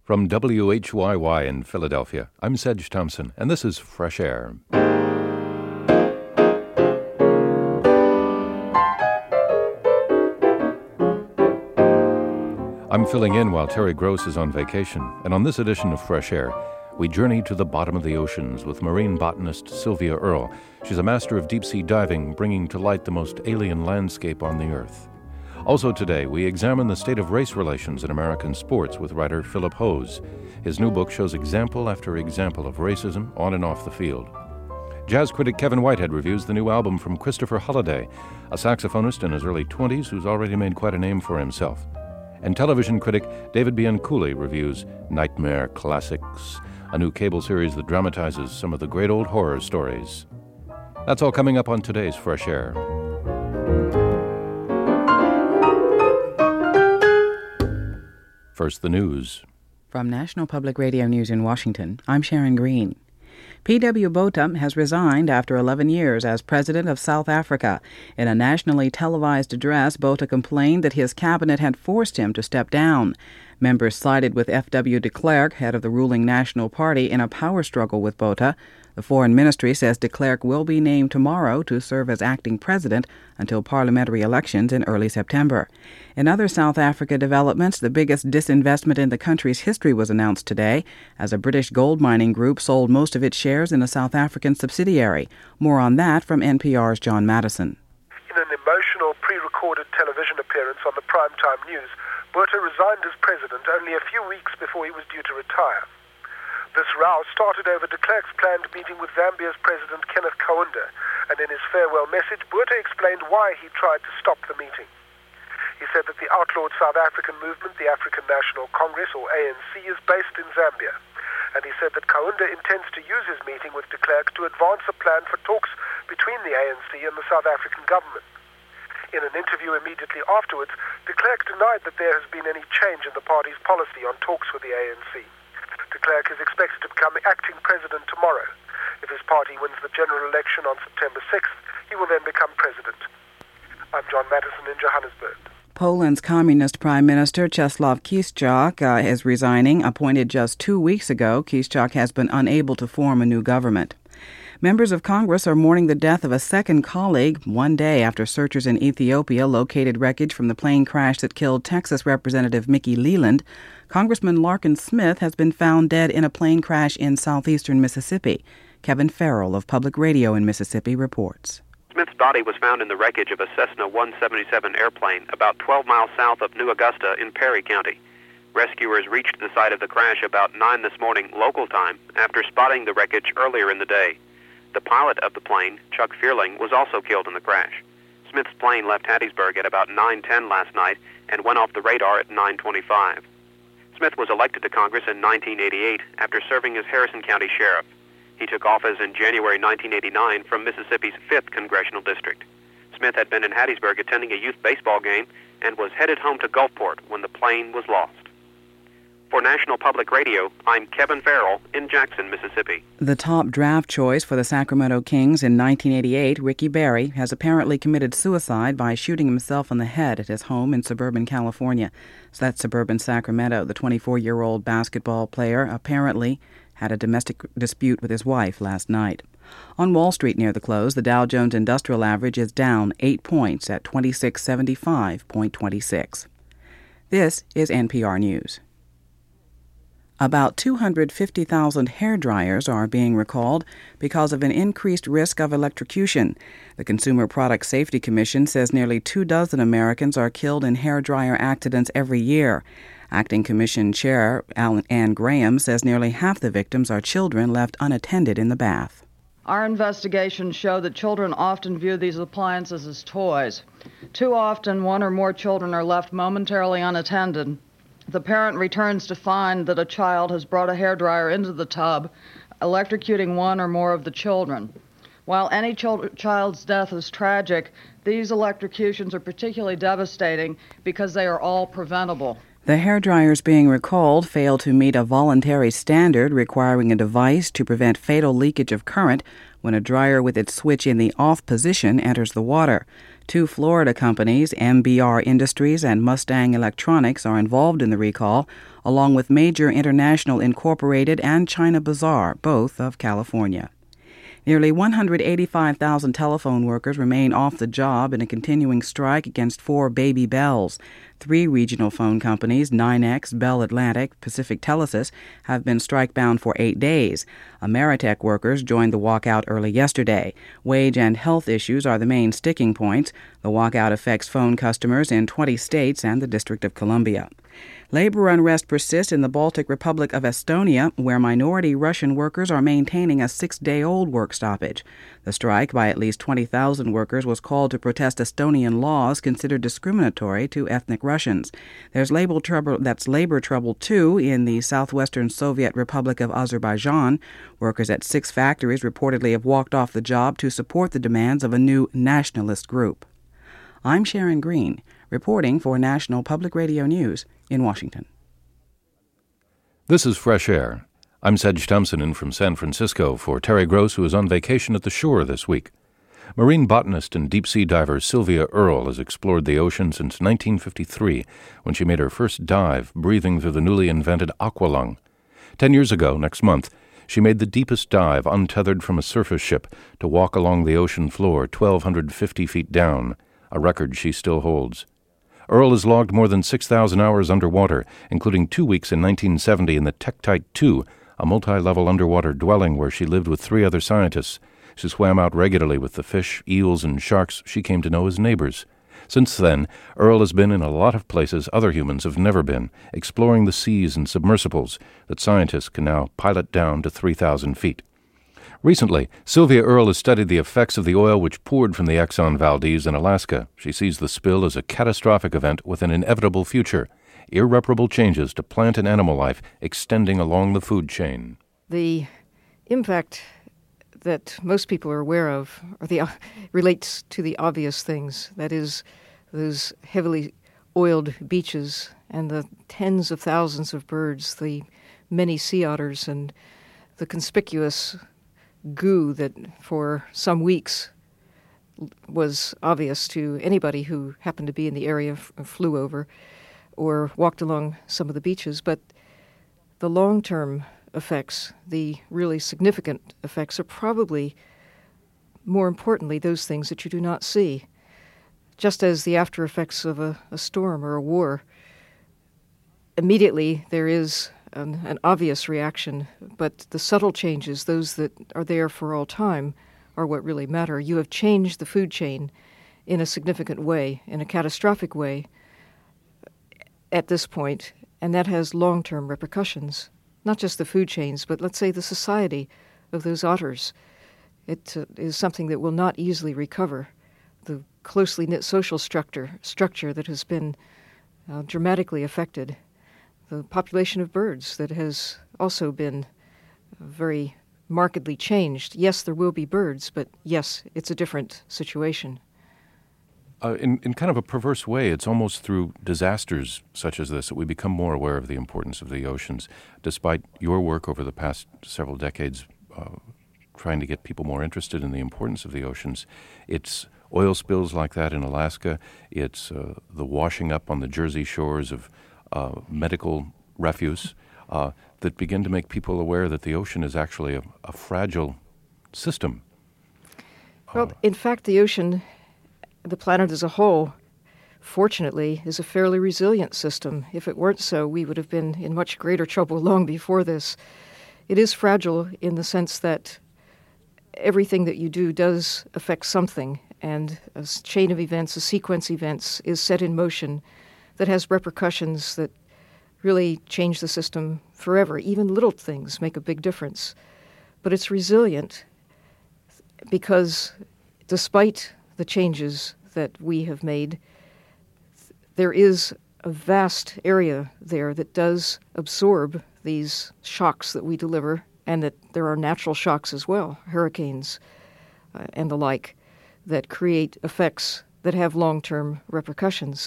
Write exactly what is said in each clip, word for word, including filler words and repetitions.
From W H Y Y in Philadelphia, I'm Sedge Thompson, and this is Fresh Air. I'm filling in while Terry Gross is on vacation, and on this edition of Fresh Air, we journey to the bottom of the oceans with marine botanist Sylvia Earle. She's a master of deep-sea diving, bringing to light the most alien landscape on the earth. Also today, we examine the state of race relations in American sports with writer Philip Hose. His new book shows example after example of racism on and off the field. Jazz critic Kevin Whitehead reviews the new album from Christopher Holliday, a saxophonist in his early twenties who's already made quite a name for himself. And television critic David Bianculli reviews Nightmare Classics, a new cable series that dramatizes some of the great old horror stories. That's all coming up on today's Fresh Air. First, the news. From National Public Radio News in Washington, I'm Sharon Green. P W Botha has resigned after eleven years as president of South Africa. In a nationally televised address, Botha complained that his cabinet had forced him to step down. Members sided with F W de Klerk, head of the ruling National Party, in a power struggle with Botha. The Foreign Ministry says de Klerk will be named tomorrow to serve as acting president until parliamentary elections in early September. In other South Africa developments, the biggest disinvestment in the country's history was announced today as a British gold mining group sold most of its shares in a South African subsidiary. More on that from N P R's John Madison. In an emotional pre-recorded television appearance on the primetime news, Botha resigned as president only a few weeks before he was due to retire. This row started over de Klerk's planned meeting with Zambia's President Kenneth Kaunda, and in his farewell message, Botha explained why he tried to stop the meeting. He said that the outlawed South African movement, the African National Congress, or A N C, is based in Zambia, and he said that Kaunda intends to use his meeting with de Klerk to advance a plan for talks between the A N C and the South African government. In an interview immediately afterwards, de Klerk denied that there has been any change in the party's policy on talks with the A N C. De Klerk is expected to become acting president tomorrow. If his party wins the general election on September sixth, he will then become president. I'm John Madison in Johannesburg. Poland's communist prime minister Czesław Kiszczak uh, is resigning. Appointed just two weeks ago, Kiszczak has been unable to form a new government. Members of Congress are mourning the death of a second colleague one day after searchers in Ethiopia located wreckage from the plane crash that killed Texas Representative Mickey Leland. Congressman Larkin Smith has been found dead in a plane crash in southeastern Mississippi. Kevin Farrell of Public Radio in Mississippi reports. Smith's body was found in the wreckage of a Cessna one seventy-seven airplane about twelve miles south of New Augusta in Perry County. Rescuers reached the site of the crash about nine this morning local time after spotting the wreckage earlier in the day. The pilot of the plane, Chuck Fearling, was also killed in the crash. Smith's plane left Hattiesburg at about nine ten last night and went off the radar at nine twenty-five. Smith was elected to Congress in nineteen eighty-eight after serving as Harrison County Sheriff. He took office in January nineteen eighty-nine from Mississippi's fifth Congressional District. Smith had been in Hattiesburg attending a youth baseball game and was headed home to Gulfport when the plane was lost. For National Public Radio, I'm Kevin Farrell in Jackson, Mississippi. The top draft choice for the Sacramento Kings in nineteen eighty-eight, Ricky Berry, has apparently committed suicide by shooting himself in the head at his home in suburban California. So that's suburban Sacramento. The twenty-four-year-old basketball player apparently had a domestic dispute with his wife last night. On Wall Street near the close, the Dow Jones Industrial Average is down eight points at twenty-six seventy-five point two six. This is N P R News. About two hundred fifty thousand hair dryers are being recalled because of an increased risk of electrocution. The Consumer Product Safety Commission says nearly two dozen Americans are killed in hair dryer accidents every year. Acting Commission Chair Ann Graham says nearly half the victims are children left unattended in the bath. Our investigations show that children often view these appliances as toys. Too often, one or more children are left momentarily unattended. The parent returns to find that a child has brought a hairdryer into the tub, electrocuting one or more of the children. While any ch- child's death is tragic, these electrocutions are particularly devastating because they are all preventable. The hairdryers being recalled fail to meet a voluntary standard requiring a device to prevent fatal leakage of current, when a dryer with its switch in the off position enters the water. Two Florida companies, M B R Industries and Mustang Electronics, are involved in the recall, along with Major International Incorporated and China Bazaar, both of California. Nearly one hundred eighty-five thousand telephone workers remain off the job in a continuing strike against four baby bells. Three regional phone companies, NYNEX, Bell Atlantic, Pacific Telesis, have been strike-bound for eight days. Ameritech workers joined the walkout early yesterday. Wage and health issues are the main sticking points. The walkout affects phone customers in twenty states and the District of Columbia. Labor unrest persists in the Baltic Republic of Estonia, where minority Russian workers are maintaining a six-day-old work stoppage. The strike by at least twenty thousand workers was called to protest Estonian laws considered discriminatory to ethnic Russians. There's labor trouble, that's labor trouble, too, in the southwestern Soviet Republic of Azerbaijan. Workers at six factories reportedly have walked off the job to support the demands of a new nationalist group. I'm Sharon Green, reporting for National Public Radio News in Washington. This is Fresh Air. I'm Sedge Thompson in from San Francisco for Terry Gross, who is on vacation at the shore this week. Marine botanist and deep-sea diver Sylvia Earle has explored the ocean since nineteen fifty-three, when she made her first dive, breathing through the newly invented aqualung. Ten years ago, next month, she made the deepest dive untethered from a surface ship to walk along the ocean floor twelve fifty feet down, a record she still holds. Earle has logged more than six thousand hours underwater, including two weeks in nineteen seventy in the Tektite two, a multi-level underwater dwelling where she lived with three other scientists. She swam out regularly with the fish, eels, and sharks she came to know as neighbors. Since then, Earle has been in a lot of places other humans have never been, exploring the seas and submersibles that scientists can now pilot down to three thousand feet. Recently, Sylvia Earle has studied the effects of the oil which poured from the Exxon Valdez in Alaska. She sees the spill as a catastrophic event with an inevitable future, irreparable changes to plant and animal life extending along the food chain. The impact that most people are aware of or the, uh, relates to the obvious things, that is, those heavily oiled beaches and the tens of thousands of birds, the many sea otters, and the conspicuous goo that for some weeks was obvious to anybody who happened to be in the area, f- flew over, or walked along some of the beaches. But the long-term effects, the really significant effects, are probably, more importantly, those things that you do not see. Just as the after effects of a, a storm or a war, immediately there is An, an obvious reaction, but the subtle changes, those that are there for all time, are what really matter. You have changed the food chain in a significant way, in a catastrophic way at this point, and that has long-term repercussions. Not just the food chains, but let's say the society of those otters. It uh, is something that will not easily recover. The closely knit social structure, structure that has been uh, dramatically affected. The population of birds that has also been very markedly changed. Yes, there will be birds, but yes, it's a different situation. Uh, in, in kind of a perverse way, it's almost through disasters such as this that we become more aware of the importance of the oceans. Despite your work over the past several decades uh, trying to get people more interested in the importance of the oceans, it's oil spills like that in Alaska, it's uh, the washing up on the Jersey shores of Uh, medical refuse uh, that begin to make people aware that the ocean is actually a, a fragile system. Well, uh, in fact, the ocean, the planet as a whole, fortunately, is a fairly resilient system. If it weren't so, we would have been in much greater trouble long before this. It is fragile in the sense that everything that you do does affect something, and a chain of events, a sequence of events, is set in motion that has repercussions that really change the system forever. Even little things make a big difference. But it's resilient because despite the changes that we have made, there is a vast area there that does absorb these shocks that we deliver, and that there are natural shocks as well, hurricanes uh, and the like, that create effects that have long-term repercussions.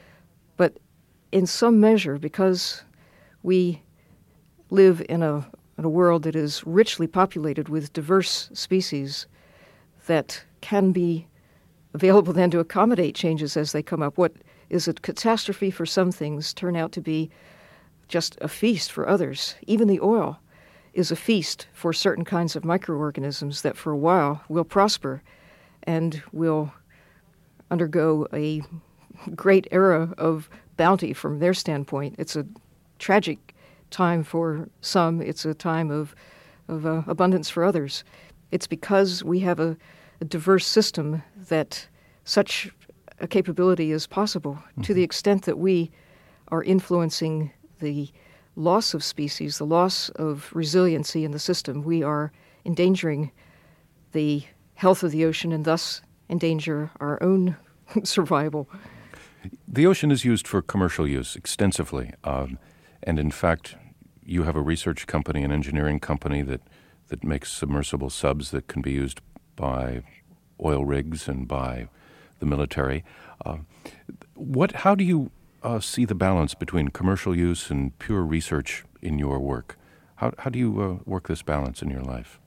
But in some measure, because we live in a in a world that is richly populated with diverse species that can be available then to accommodate changes as they come up. What is a catastrophe for some things turn out to be just a feast for others. Even the oil is a feast for certain kinds of microorganisms that for a while will prosper and will undergo a great era of bounty from their standpoint. It's a tragic time for some. It's a time of, of uh, abundance for others. It's because we have a, a diverse system that such a capability is possible. Mm-hmm. To the extent that we are influencing the loss of species, the loss of resiliency in the system, we are endangering the health of the ocean and thus endanger our own survival. The ocean is used for commercial use extensively. Um, and in fact, you have a research company, an engineering company that, that makes submersible subs that can be used by oil rigs and by the military. Uh, what? How do you uh, see the balance between commercial use and pure research in your work? How, how do you uh, work this balance in your life?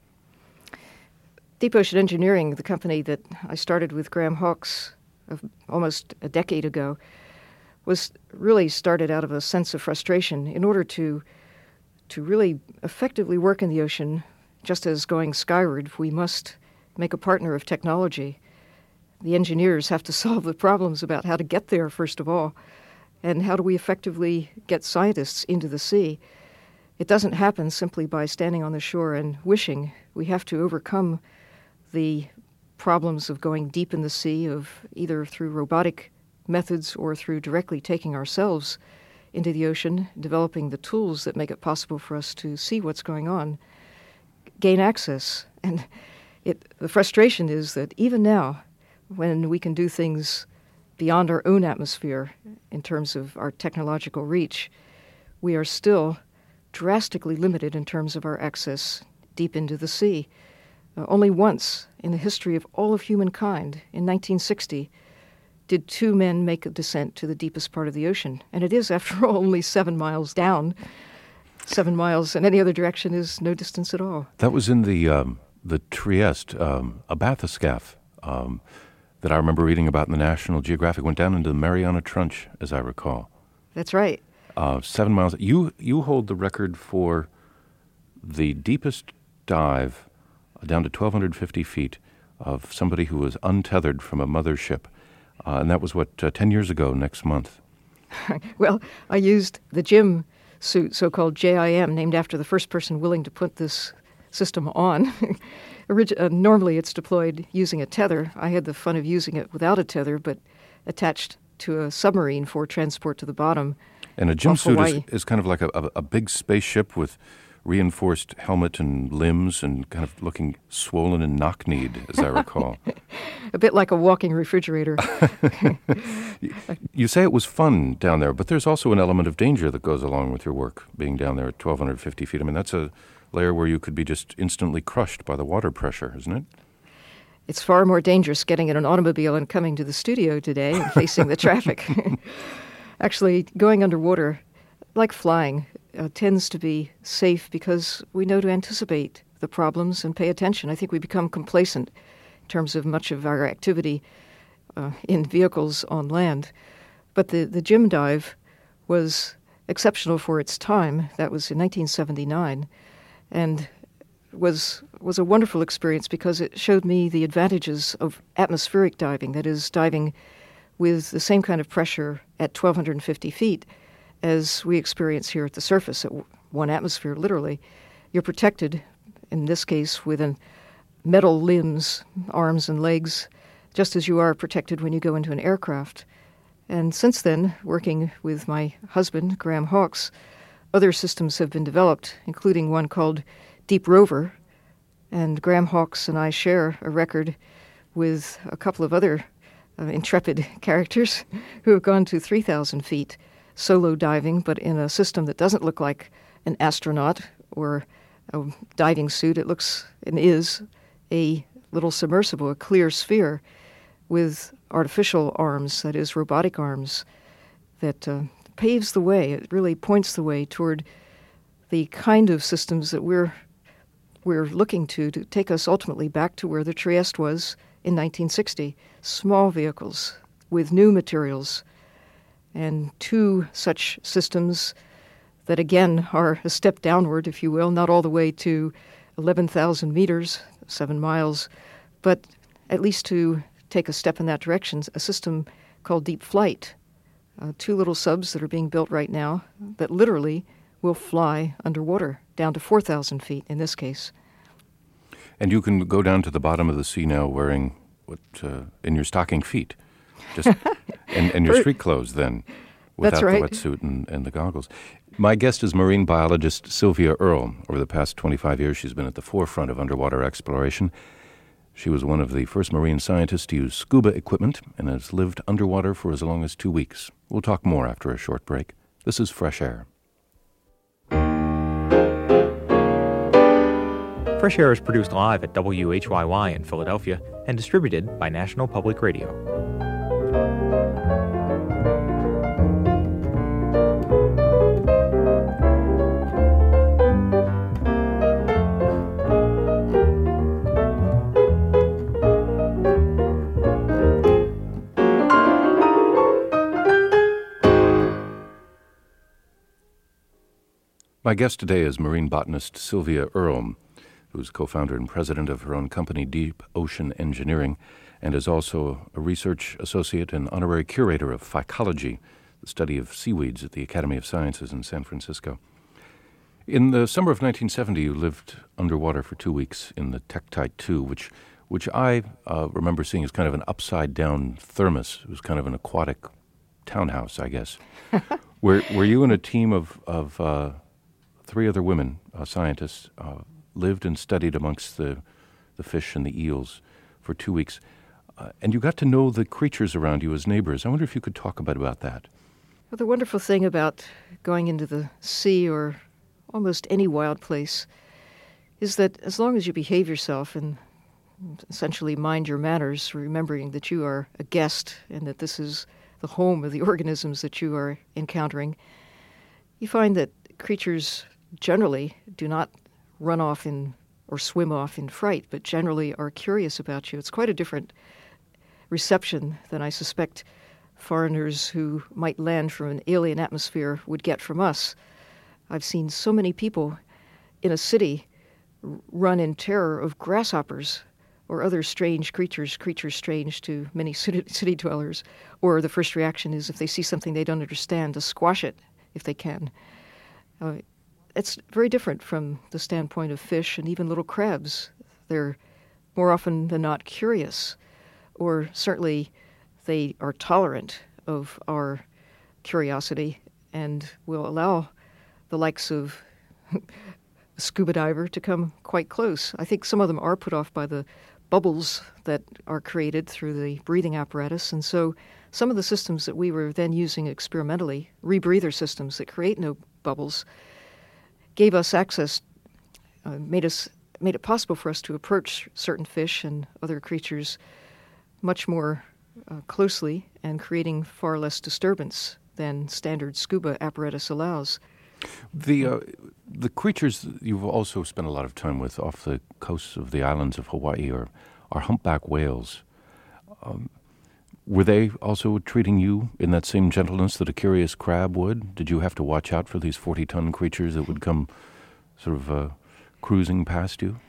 Deep Ocean Engineering, the company that I started with Graham Hawkes of almost a decade ago, was really started out of a sense of frustration. In order to to really effectively work in the ocean, just as going skyward, we must make a partner of technology. The engineers have to solve the problems about how to get there, first of all, and how do we effectively get scientists into the sea. It doesn't happen simply by standing on the shore and wishing. We have to overcome the problems of going deep in the sea, of either through robotic methods or through directly taking ourselves into the ocean, developing the tools that make it possible for us to see what's going on, gain access. And it, the frustration is that even now, when we can do things beyond our own atmosphere in terms of our technological reach, we are still drastically limited in terms of our access deep into the sea. Uh, only once in the history of all of humankind, in nineteen sixty, did two men make a descent to the deepest part of the ocean. And it is, after all, only seven miles down. Seven miles in any other direction is no distance at all. That was in the um, the Trieste, um, a bathyscaphe um, that I remember reading about in the National Geographic. Went down into the Mariana Trench, as I recall. That's right. Uh, seven miles. You you hold the record for the deepest dive down to twelve fifty feet of somebody who was untethered from a mothership. Uh, and that was, what, uh, ten years ago next month? Well, I used the Jim suit, so-called J I M, named after the first person willing to put this system on. Orig- uh, normally it's deployed using a tether. I had the fun of using it without a tether, but attached to a submarine for transport to the bottom. And a Jim suit is, is kind of like a, a, a big spaceship with reinforced helmet and limbs and kind of looking swollen and knock-kneed, as I recall. A bit like a walking refrigerator. You say it was fun down there, but there's also an element of danger that goes along with your work, being down there at twelve fifty feet. I mean, that's a layer where you could be just instantly crushed by the water pressure, isn't it? It's far more dangerous getting in an automobile and coming to the studio today and facing the traffic. Actually, going underwater, like flying, uh, tends to be safe because we know to anticipate the problems and pay attention. I think we become complacent in terms of much of our activity uh, in vehicles on land. But the, the Jim dive was exceptional for its time. That was in nineteen seventy-nine, and was was a wonderful experience because it showed me the advantages of atmospheric diving, that is, diving with the same kind of pressure at twelve fifty feet as we experience here at the surface, at one atmosphere, literally. You're protected, in this case, with an metal limbs, arms and legs, just as you are protected when you go into an aircraft. And since then, working with my husband, Graham Hawkes, other systems have been developed, including one called Deep Rover. And Graham Hawkes and I share a record with a couple of other uh, intrepid characters who have gone to three thousand feet solo diving, but in a system that doesn't look like an astronaut or a diving suit. It looks and is a little submersible, a clear sphere with artificial arms, that is, robotic arms, that uh, paves the way. It really points the way toward the kind of systems that we're we're looking to to take us ultimately back to where the Trieste was in nineteen sixty. Small vehicles with new materials, and two such systems that again are a step downward, if you will, not all the way to eleven thousand meters, seven miles, but at least to take a step in that direction, a system called Deep Flight. Uh, two little subs that are being built right now that literally will fly underwater, down to four thousand feet in this case. And you can go down to the bottom of the sea now wearing what, uh, in your stocking feet, just and, and your street clothes then, without That's right. the wetsuit and, and the goggles. My guest is marine biologist Sylvia Earle. Over the past twenty-five years, she's been at the forefront of underwater exploration. She was one of the first marine scientists to use scuba equipment and has lived underwater for as long as two weeks. We'll talk more after a short break. This is Fresh Air. Fresh Air is produced live at W H Y Y in Philadelphia and distributed by National Public Radio. My guest today is marine botanist Sylvia Earle, who's co-founder and president of her own company, Deep Ocean Engineering, and is also a research associate and honorary curator of phycology, the study of seaweeds at the Academy of Sciences in San Francisco. In the summer of nineteen seventy, you lived underwater for two weeks in the Tektite two, which which I uh, remember seeing as kind of an upside-down thermos. It was kind of an aquatic townhouse, I guess. were were you in a team of of uh, three other women, uh, scientists, uh, lived and studied amongst the, the fish and the eels for two weeks. Uh, and you got to know the creatures around you as neighbors. I wonder if you could talk a bit about that. Well, the wonderful thing about going into the sea or almost any wild place is that as long as you behave yourself and essentially mind your manners, remembering that you are a guest and that this is the home of the organisms that you are encountering, you find that creatures generally do not run off in or swim off in fright, but generally are curious about you. It's quite a different reception than I suspect foreigners who might land from an alien atmosphere would get from us. I've seen so many people in a city run in terror of grasshoppers or other strange creatures, creatures strange to many city, city dwellers, or the first reaction is if they see something they don't understand, to squash it if they can. Uh, it's very different from the standpoint of fish and even little crabs. They're more often than not curious, or certainly they are tolerant of our curiosity and will allow the likes of a scuba diver to come quite close. I think some of them are put off by the bubbles that are created through the breathing apparatus, and so some of the systems that we were then using experimentally, rebreather systems that create no bubbles, gave us access, uh, made us made it possible for us to approach certain fish and other creatures much more uh, closely and creating far less disturbance than standard scuba apparatus allows. The uh, the creatures you've also spent a lot of time with off the coasts of the islands of Hawaii are, are humpback whales. Um, were they also treating you in that same gentleness that a curious crab would? Did you have to watch out for these forty-ton creatures that would come sort of uh, cruising past you?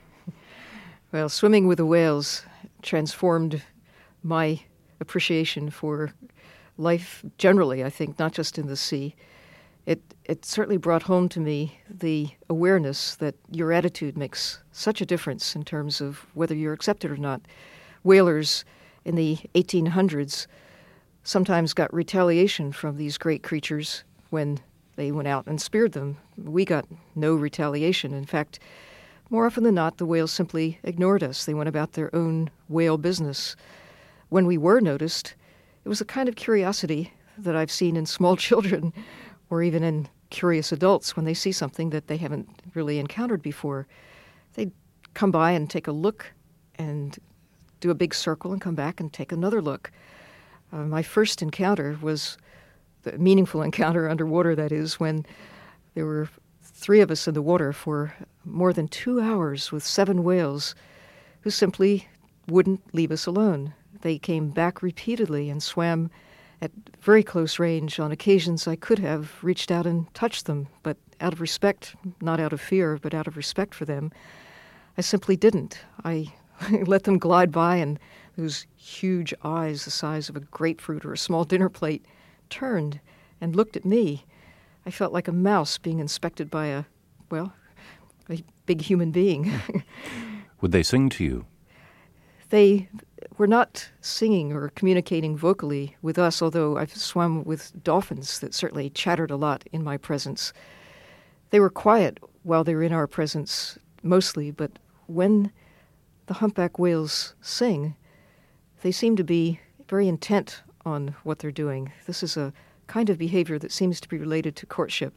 Well, swimming with the whales transformed my appreciation for life generally, I think, not just in the sea. It it certainly brought home to me the awareness that your attitude makes such a difference in terms of whether you're accepted or not. Whalers in the eighteen hundreds sometimes got retaliation from these great creatures when they went out and speared them. We got no retaliation. In fact, more often than not, the whales simply ignored us. They went about their own whale business. When we were noticed, it was a kind of curiosity that I've seen in small children or even in curious adults when they see something that they haven't really encountered before. They'd come by and take a look and do a big circle and come back and take another look. Uh, my first encounter was the meaningful encounter underwater, that is, when there were three of us in the water for more than two hours with seven whales who simply wouldn't leave us alone. They came back repeatedly and swam at very close range. On occasions I could have reached out and touched them, but out of respect, not out of fear, but out of respect for them, I simply didn't. I let them glide by, and those huge eyes the size of a grapefruit or a small dinner plate turned and looked at me. I felt like a mouse being inspected by a, well, a big human being. Would they sing to you? They were not singing or communicating vocally with us, although I've swum with dolphins that certainly chattered a lot in my presence. They were quiet while they were in our presence mostly, but when the humpback whales sing, they seem to be very intent on what they're doing. This is a kind of behavior that seems to be related to courtship.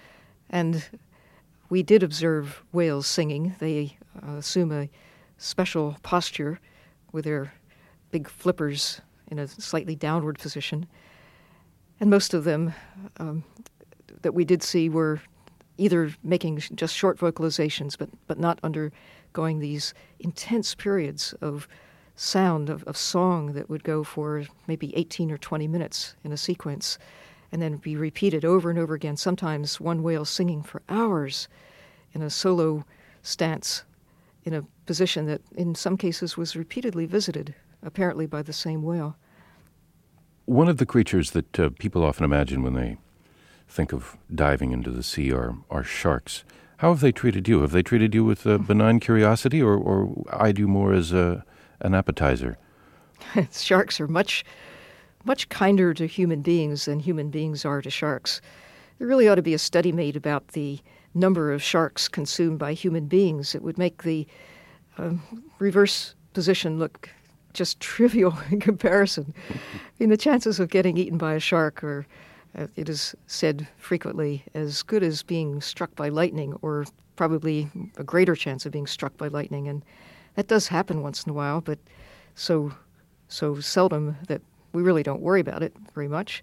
And we did observe whales singing. They uh, assume a special posture with their big flippers in a slightly downward position. And most of them um, that we did see were either making just short vocalizations, but, but not undergoing these intense periods of sound, of, of song that would go for maybe eighteen or twenty minutes in a sequence and then be repeated over and over again, sometimes one whale singing for hours in a solo stance in a position that in some cases was repeatedly visited, apparently by the same whale. One of the creatures that uh, people often imagine when they think of diving into the sea are, are sharks. How have they treated you? Have they treated you with uh, benign curiosity, or, or eyed you more as a, an appetizer? Sharks are much, much kinder to human beings than human beings are to sharks. There really ought to be a study made about the number of sharks consumed by human beings. It would make the uh, reverse position look just trivial in comparison. I mean, the chances of getting eaten by a shark are, uh, it is said frequently, as good as being struck by lightning, or probably a greater chance of being struck by lightning. And that does happen once in a while, but so so seldom that we really don't worry about it very much.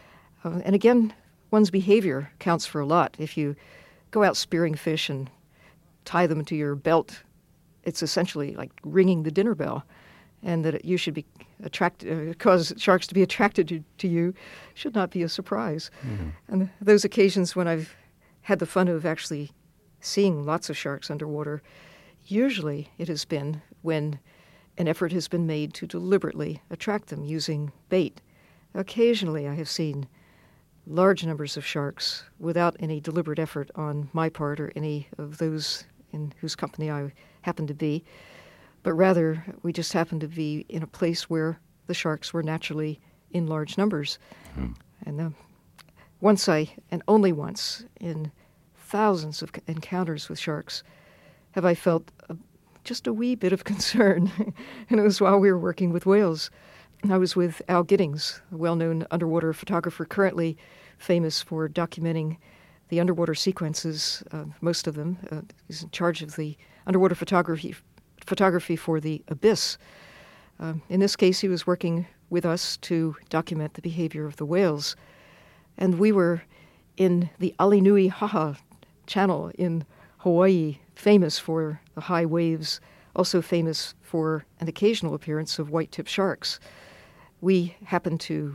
Uh, and again, one's behavior counts for a lot. If you go out spearing fish and tie them to your belt, it's essentially like ringing the dinner bell, and that you should be attracted, uh, cause sharks to be attracted to, to you should not be a surprise. Mm-hmm. And those occasions when I've had the fun of actually seeing lots of sharks underwater, usually it has been when an effort has been made to deliberately attract them using bait. Occasionally I have seen large numbers of sharks without any deliberate effort on my part or any of those in whose company I happened to be, but rather we just happened to be in a place where the sharks were naturally in large numbers. Mm. And uh, once I, and only once, in thousands of encounters with sharks, have I felt a, just a wee bit of concern, and it was while we were working with whales. I was with Al Giddings, a well-known underwater photographer currently famous for documenting the underwater sequences, uh, most of them. Uh, he's in charge of the underwater photography photography for the Abyss. Uh, in this case, he was working with us to document the behavior of the whales. And we were in the Alenuihaha Channel in Hawaii, famous for the high waves, also famous for an occasional appearance of white-tip sharks. We happened to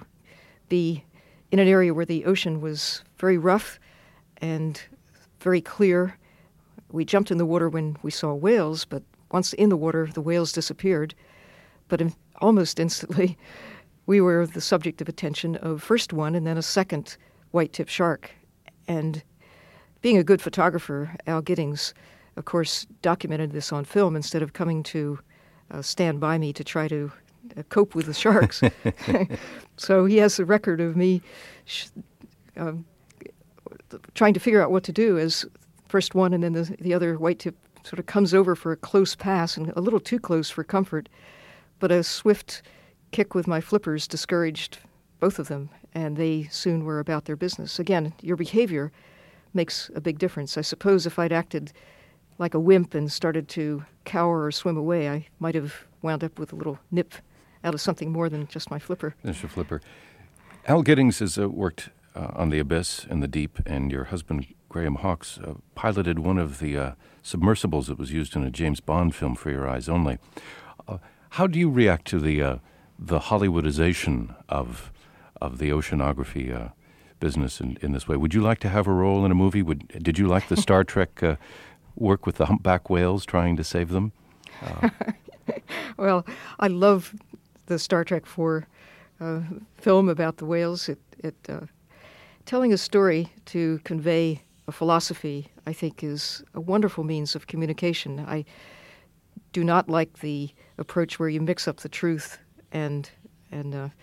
be in an area where the ocean was very rough and very clear. We jumped in the water when we saw whales, but once in the water, the whales disappeared. But in, almost instantly, we were the subject of attention of first one and then a second white-tip shark. And being a good photographer, Al Giddings, of course, documented this on film instead of coming to uh, stand by me to try to uh, cope with the sharks. So he has a record of me sh- um, trying to figure out what to do as first one and then the, the other white-tip sort of comes over for a close pass and a little too close for comfort. But a swift kick with my flippers discouraged both of them, and they soon were about their business. Again, your behavior makes a big difference. I suppose if I'd acted like a wimp and started to cower or swim away, I might have wound up with a little nip out of something more than just my flipper. That's your flipper. Al Giddings has uh, worked uh, on the abyss and the deep, and your husband, Graham Hawkes, uh, piloted one of the uh, submersibles that was used in a James Bond film, For Your Eyes Only. Uh, how do you react to the uh, the Hollywoodization of of the oceanography uh, business in, in this way? Would you like to have a role in a movie? Would Did you like the Star Trek uh, work with the humpback whales trying to save them? Uh, well, I love the Star Trek four uh, film about the whales. It, it uh, telling a story to convey a philosophy, I think, is a wonderful means of communication. I do not like the approach where you mix up the truth and and uh,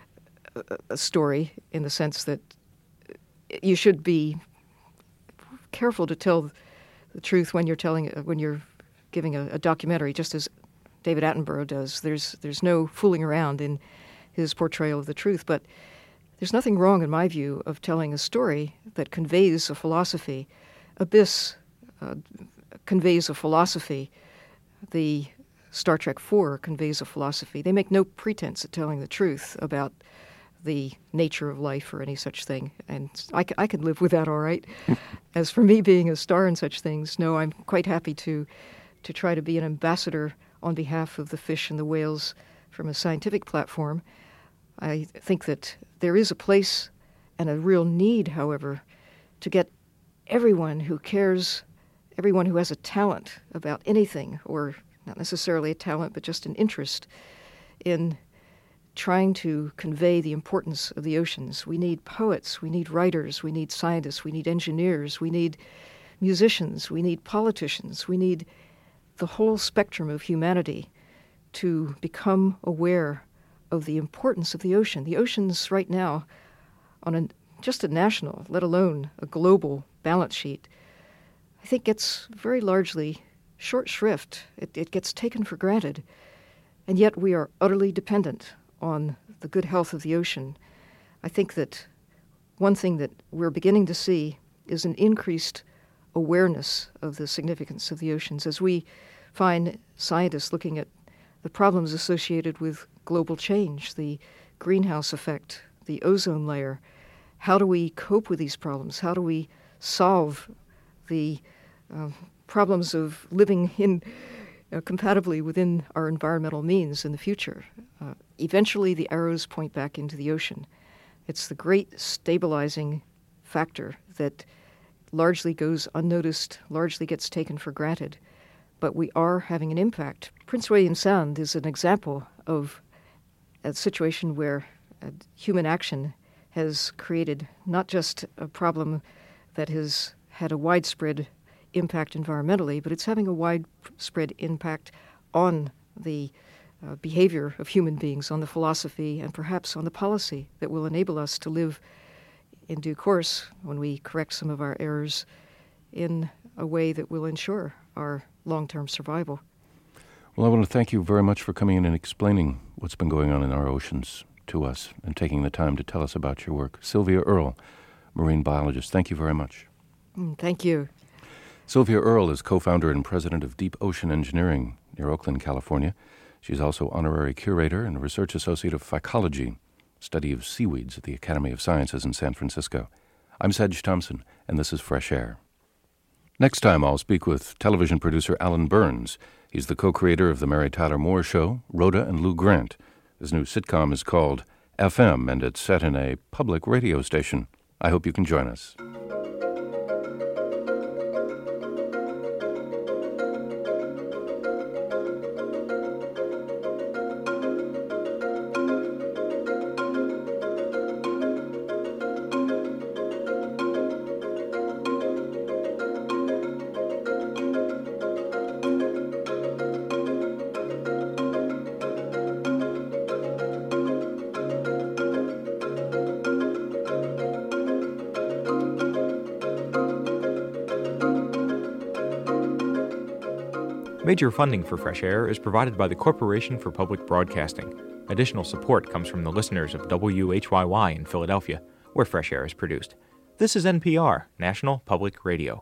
a, a story, in the sense that you should be careful to tell the truth when you're telling when you're giving a, a documentary, just as David Attenborough does. There's there's no fooling around in his portrayal of the truth, but there's nothing wrong, in my view, of telling a story that conveys a philosophy. Abyss uh, conveys a philosophy. The Star Trek four conveys a philosophy. They make no pretense at telling the truth about the nature of life or any such thing, and I, c- I can live with that all right. As for me being a star in such things, no, I'm quite happy to to try to be an ambassador on behalf of the fish and the whales from a scientific platform. I think that there is a place and a real need, however, to get everyone who cares, everyone who has a talent about anything, or not necessarily a talent, but just an interest in trying to convey the importance of the oceans. We need poets, we need writers, we need scientists, we need engineers, we need musicians, we need politicians, we need the whole spectrum of humanity to become aware of the importance of the ocean. The oceans right now, on a, just a national, let alone a global balance sheet, I think gets very largely short shrift. It, it gets taken for granted. And yet we are utterly dependent on the good health of the ocean. I think that one thing that we're beginning to see is an increased awareness of the significance of the oceans as we find scientists looking at the problems associated with global change, the greenhouse effect, the ozone layer. How do we cope with these problems? How do we solve the uh, problems of living in uh, compatibly within our environmental means in the future? Uh, eventually, the arrows point back into the ocean. It's the great stabilizing factor that largely goes unnoticed, largely gets taken for granted. But we are having an impact. Prince William Sound is an example of a situation where uh, human action has created not just a problem that has had a widespread impact environmentally, but it's having a widespread impact on the uh, behavior of human beings, on the philosophy, and perhaps on the policy that will enable us to live in due course, when we correct some of our errors, in a way that will ensure our long-term survival. Well, I want to thank you very much for coming in and explaining what's been going on in our oceans to us and taking the time to tell us about your work. Sylvia Earle, marine biologist, thank you very much. Mm, thank you. Sylvia Earle is co-founder and president of Deep Ocean Engineering near Oakland, California. She's also honorary curator and research associate of phycology, study of seaweeds at the Academy of Sciences in San Francisco. I'm Sedge Thompson, and this is Fresh Air. Next time, I'll speak with television producer Alan Burns. He's the co-creator of The Mary Tyler Moore Show, Rhoda and Lou Grant. His new sitcom is called F M, and it's set in a public radio station. I hope you can join us. Major funding for Fresh Air is provided by the Corporation for Public Broadcasting. Additional support comes from the listeners of W H Y Y in Philadelphia, where Fresh Air is produced. This is N P R, National Public Radio.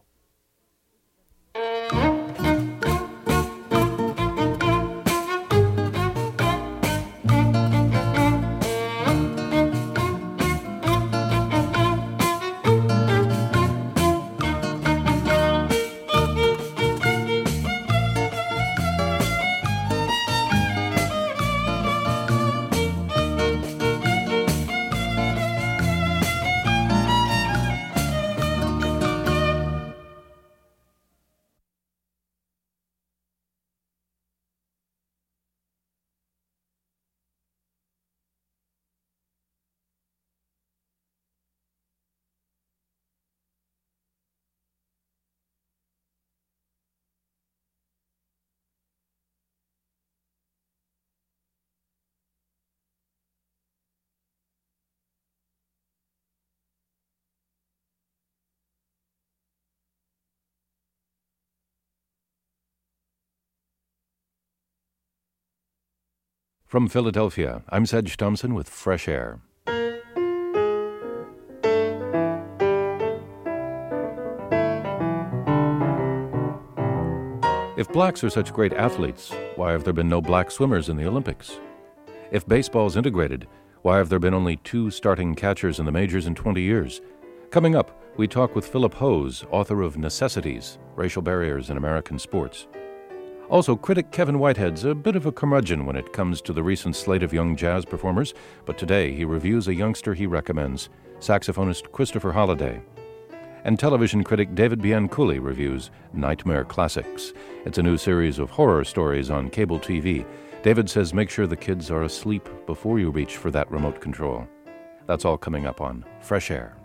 From Philadelphia, I'm Sedge Thompson with Fresh Air. If blacks are such great athletes, why have there been no black swimmers in the Olympics? If baseball's integrated, why have there been only two starting catchers in the majors in twenty years? Coming up, we talk with Philip Hose, author of Necessities, Racial Barriers in American Sports. Also, critic Kevin Whitehead's a bit of a curmudgeon when it comes to the recent slate of young jazz performers, but today he reviews a youngster he recommends, saxophonist Christopher Holliday. And television critic David Bianculli reviews Nightmare Classics. It's a new series of horror stories on cable T V. David says make sure the kids are asleep before you reach for that remote control. That's all coming up on Fresh Air.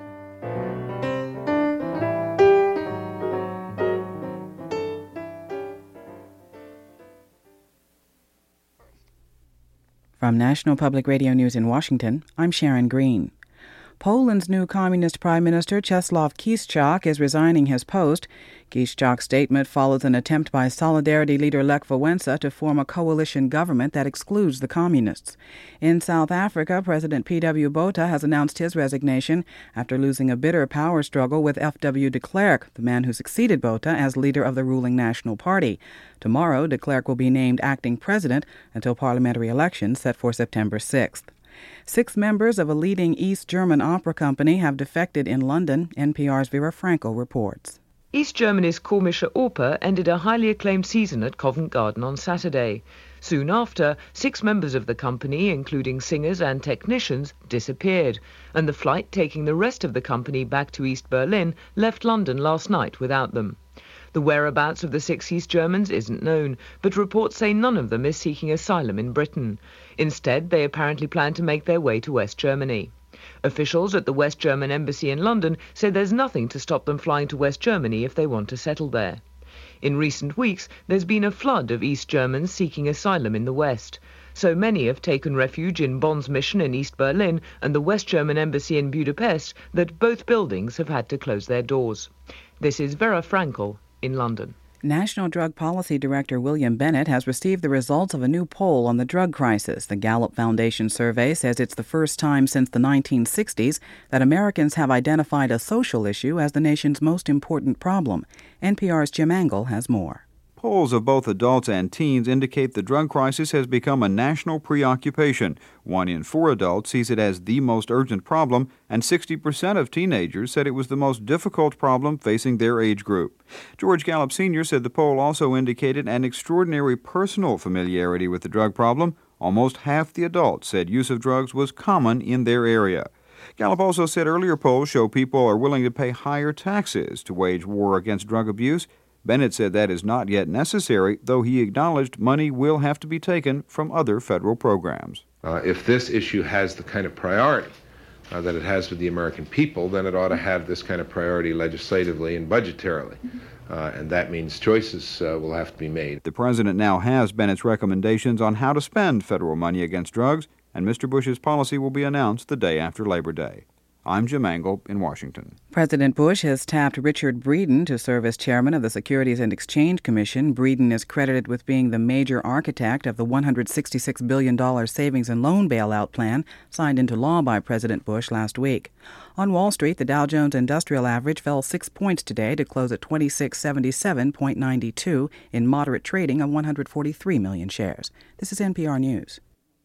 From National Public Radio News in Washington, I'm Sharon Green. Poland's new communist prime minister, Czesław Kiszczak, is resigning his post. Kiszczak's statement follows an attempt by Solidarity leader Lech Wałęsa to form a coalition government that excludes the communists. In South Africa, President P W Botha has announced his resignation after losing a bitter power struggle with F W de Klerk, the man who succeeded Botha as leader of the ruling National Party. Tomorrow, de Klerk will be named acting president until parliamentary elections set for September sixth. Six members of a leading East German opera company have defected in London, N P R's Vera Frankel reports. East Germany's Komische Oper ended a highly acclaimed season at Covent Garden on Saturday. Soon after, six members of the company, including singers and technicians, disappeared, and the flight taking the rest of the company back to East Berlin left London last night without them. The whereabouts of the six East Germans isn't known, but reports say none of them is seeking asylum in Britain. Instead, they apparently plan to make their way to West Germany. Officials at the West German Embassy in London say there's nothing to stop them flying to West Germany if they want to settle there. In recent weeks, there's been a flood of East Germans seeking asylum in the West. So many have taken refuge in Bonn's mission in East Berlin and the West German Embassy in Budapest that both buildings have had to close their doors. This is Vera Frankel in London. National Drug Policy Director William Bennett has received the results of a new poll on the drug crisis. The Gallup Foundation survey says it's the first time since the nineteen sixties that Americans have identified a social issue as the nation's most important problem. N P R's Jim Angle has more. Polls of both adults and teens indicate the drug crisis has become a national preoccupation. One in four adults sees it as the most urgent problem, and sixty percent of teenagers said it was the most difficult problem facing their age group. George Gallup Senior said the poll also indicated an extraordinary personal familiarity with the drug problem. Almost half the adults said use of drugs was common in their area. Gallup also said earlier polls show people are willing to pay higher taxes to wage war against drug abuse. Bennett said that is not yet necessary, though he acknowledged money will have to be taken from other federal programs. Uh, if this issue has the kind of priority uh, that it has with the American people, then it ought to have this kind of priority legislatively and budgetarily. Uh, and that means choices uh, will have to be made. The president now has Bennett's recommendations on how to spend federal money against drugs, and Mister Bush's policy will be announced the day after Labor Day. I'm Jim Angle in Washington. President Bush has tapped Richard Breeden to serve as chairman of the Securities and Exchange Commission. Breeden is credited with being the major architect of the one hundred sixty-six billion dollars savings and loan bailout plan signed into law by President Bush last week. On Wall Street, the Dow Jones Industrial Average fell six points today to close at twenty-six seventy-seven point nine two in moderate trading of one hundred forty-three million shares. This is N P R News.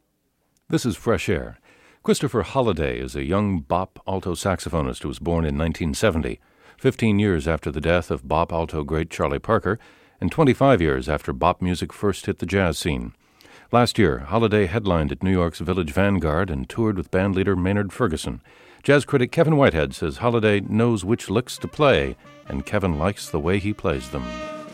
This is Fresh Air. Christopher Holliday is a young bop alto saxophonist who was born in nineteen seventy, fifteen years after the death of bop alto great Charlie Parker, and twenty-five years after bop music first hit the jazz scene. Last year, Holliday headlined at New York's Village Vanguard and toured with bandleader Maynard Ferguson. Jazz critic Kevin Whitehead says Holliday knows which licks to play, and Kevin likes the way he plays them.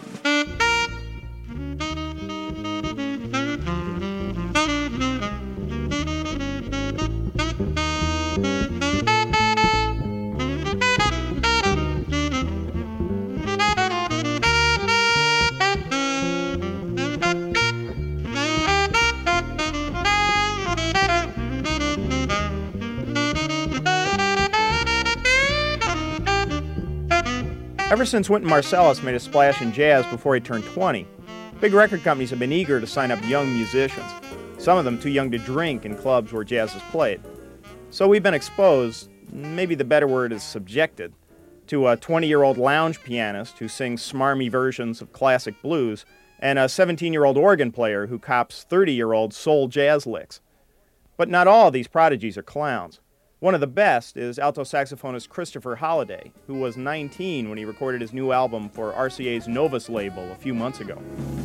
Ever since Wynton Marsalis made a splash in jazz before he turned twenty, big record companies have been eager to sign up young musicians. some of them too young to drink in clubs where jazz is played. So we've been exposed, maybe the better word is subjected, to a twenty-year-old lounge pianist who sings smarmy versions of classic blues, and a seventeen-year-old organ player who cops thirty-year-old soul jazz licks. But not all of these prodigies are clowns. One of the best is alto saxophonist Christopher Holliday, who was nineteen when he recorded his new album for R C A's Novus label a few months ago.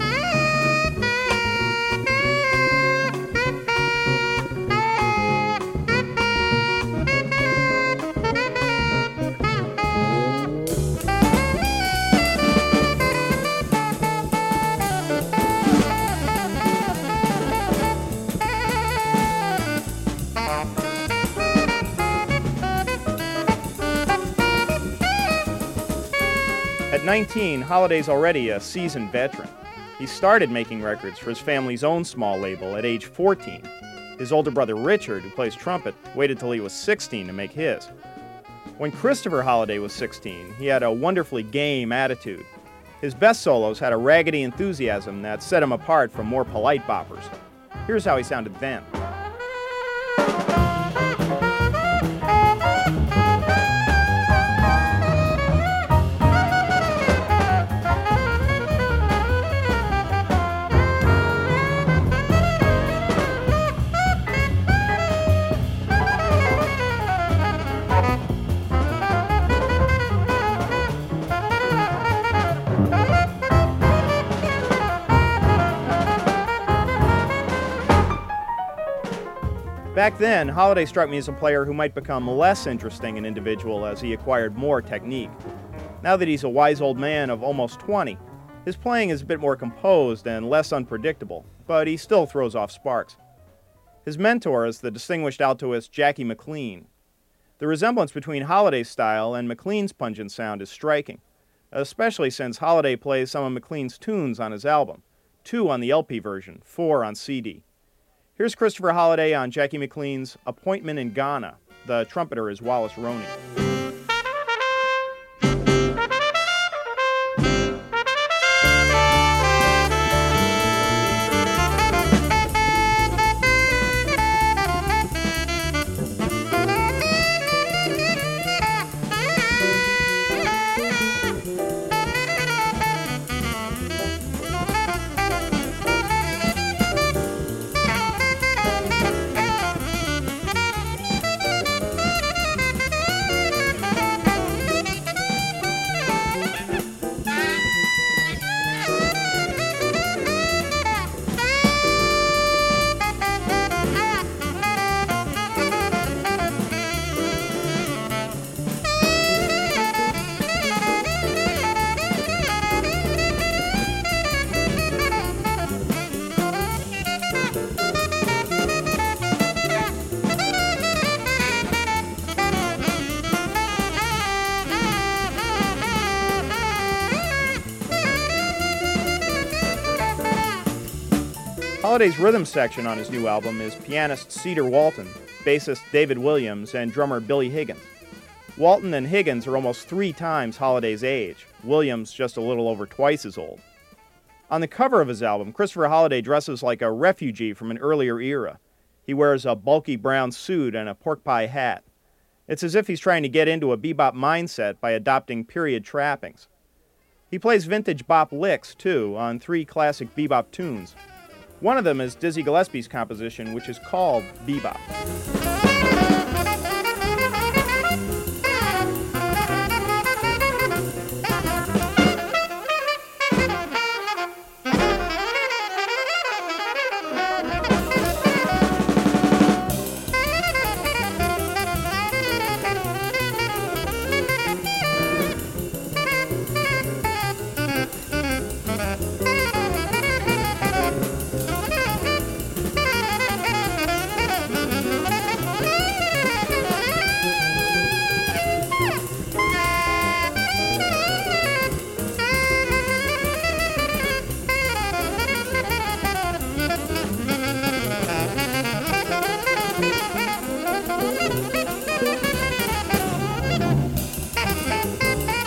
At nineteen, Holliday's already a seasoned veteran. He started making records for his family's own small label at age fourteen. His older brother Richard, who plays trumpet, waited till he was sixteen to make his. When Christopher Holliday was sixteen, he had a wonderfully game attitude. His best solos had a raggedy enthusiasm that set him apart from more polite boppers. Here's how he sounded then. Back then, Holliday struck me as a player who might become less interesting an individual as he acquired more technique. Now that he's a wise old man of almost twenty, his playing is a bit more composed and less unpredictable, but he still throws off sparks. His mentor is the distinguished altoist Jackie McLean. The resemblance between Holliday's style and McLean's pungent sound is striking, especially since Holliday plays some of McLean's tunes on his album, two on the L P version, four on C D. Here's Christopher Holliday on Jackie McLean's Appointment in Ghana. The trumpeter is Wallace Roney. Holliday's rhythm section on his new album is pianist Cedar Walton, bassist David Williams, and drummer Billy Higgins. Walton and Higgins are almost three times Holliday's age, Williams just a little over twice as old. On the cover of his album, Christopher Holliday dresses like a refugee from an earlier era. He wears a bulky brown suit and a pork pie hat. It's as if he's trying to get into a bebop mindset by adopting period trappings. He plays vintage bop licks, too, on three classic bebop tunes. One of them is Dizzy Gillespie's composition, which is called Bebop.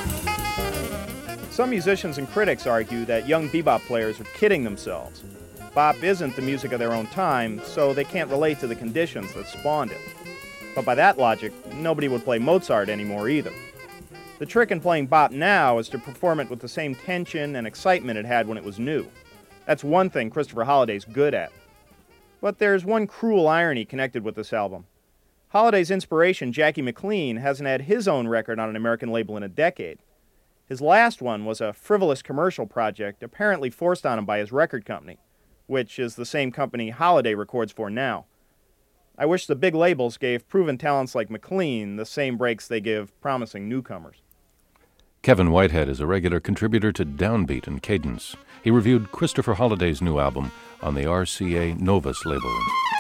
Some musicians and critics argue that young bebop players are kidding themselves. bop isn't the music of their own time, so they can't relate to the conditions that spawned it. But by that logic, nobody would play Mozart anymore either. The trick in playing bop now is to perform it with the same tension and excitement it had when it was new. That's one thing Christopher Holliday's good at. But there's one cruel irony connected with this album. Holliday's inspiration, Jackie McLean, hasn't had his own record on an American label in a decade. His last one was a frivolous commercial project apparently forced on him by his record company, which is the same company Holliday records for now. I wish the big labels gave proven talents like McLean the same breaks they give promising newcomers. Kevin Whitehead is a regular contributor to Downbeat and Cadence. He reviewed Christopher Holliday's new album on the R C A Novus label.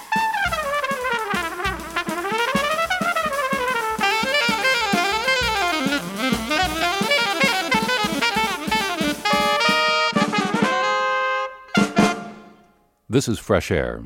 This is Fresh Air.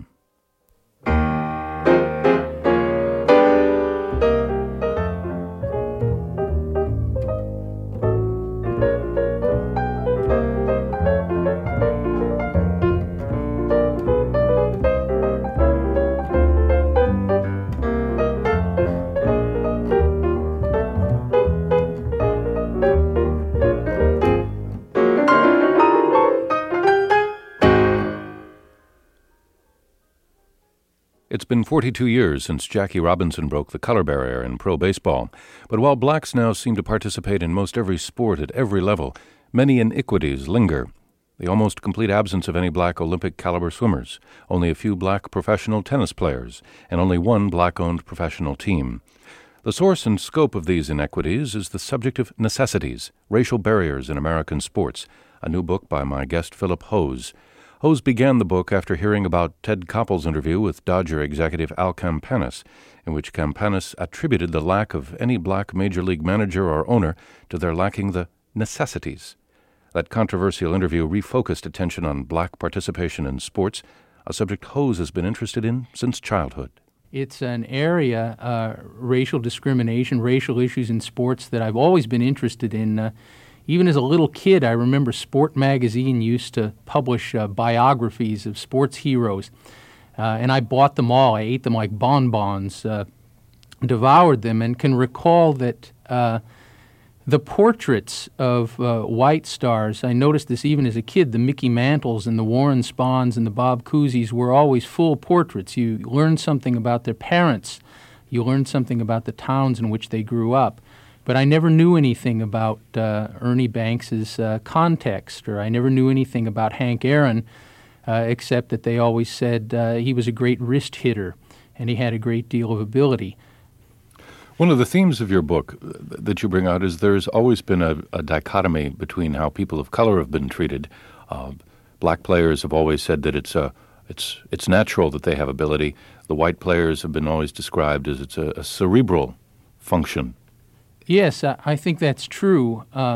It's been forty-two years since Jackie Robinson broke the color barrier in pro baseball, but while blacks now seem to participate in most every sport at every level, many iniquities linger. The almost complete absence of any black Olympic-caliber swimmers, only a few black professional tennis players, and only one black-owned professional team. The source and scope of these inequities is the subject of necessities, racial barriers in American sports, a new book by my guest Philip Hose. Hose began the book after hearing about Ted Koppel's interview with Dodger executive Al Campanis, in which Campanis attributed the lack of any black major league manager or owner to their lacking the necessities. That controversial interview refocused attention on black participation in sports, a subject Hose has been interested in since childhood. It's an area, uh, racial discrimination, racial issues in sports, that I've always been interested in. Uh, Even as a little kid, I remember Sport Magazine used to publish uh, biographies of sports heroes, uh, and I bought them all. I ate them like bonbons, uh, devoured them, and can recall that uh, the portraits of uh, white stars, I noticed this even as a kid, the Mickey Mantles and the Warren Spahns and the Bob Couseys were always full portraits. You learned something about their parents. You learned something about the towns in which they grew up. But I never knew anything about uh, Ernie Banks's uh, context, or I never knew anything about Hank Aaron, uh, except that they always said uh, he was a great wrist hitter and he had a great deal of ability. One of the themes of your book that you bring out is there's always been a, a dichotomy between how people of color have been treated. Uh, black players have always said that it's a it's it's natural that they have ability. The white players have been always described as it's a, a cerebral function. Yes, I think that's true. Uh,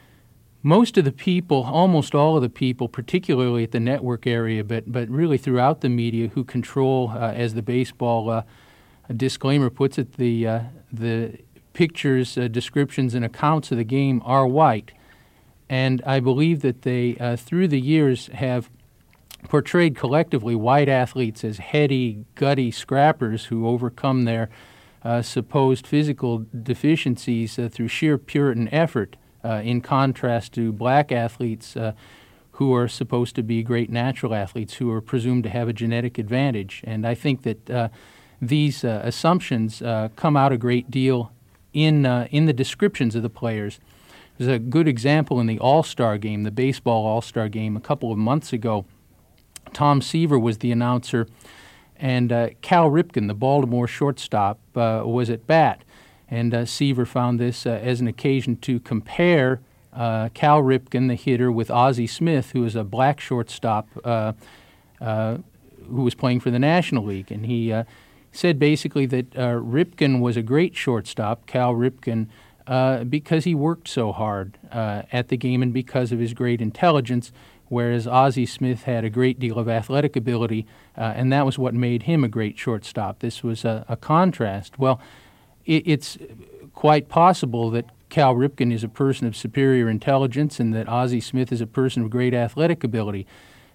most of the people, almost all of the people, particularly at the network area, but but really throughout the media, who control, uh, as the baseball uh, disclaimer puts it, the uh, the pictures, uh, descriptions, and accounts of the game are white. And I believe that they, uh, through the years, have portrayed collectively white athletes as heady, gutty scrappers who overcome their Uh, supposed physical deficiencies uh, through sheer Puritan effort, uh, in contrast to black athletes uh, who are supposed to be great natural athletes, who are presumed to have a genetic advantage. And I think that uh, these uh, assumptions uh, come out a great deal in uh, in the descriptions of the players. There's a good example in the All-Star game, the baseball All-Star game, a couple of months ago. Tom Seaver was the announcer, and uh, Cal Ripken, the Baltimore shortstop, uh, was at bat. And uh, Seaver found this uh, as an occasion to compare uh, Cal Ripken, the hitter, with Ozzie Smith, who is a black shortstop uh, uh, who was playing for the National League. And he uh, said basically that uh, Ripken was a great shortstop, Cal Ripken, uh, because he worked so hard uh, at the game and because of his great intelligence, whereas Ozzie Smith had a great deal of athletic ability, uh, and that was what made him a great shortstop. This was a, a contrast. Well, it, it's quite possible that Cal Ripken is a person of superior intelligence and that Ozzie Smith is a person of great athletic ability.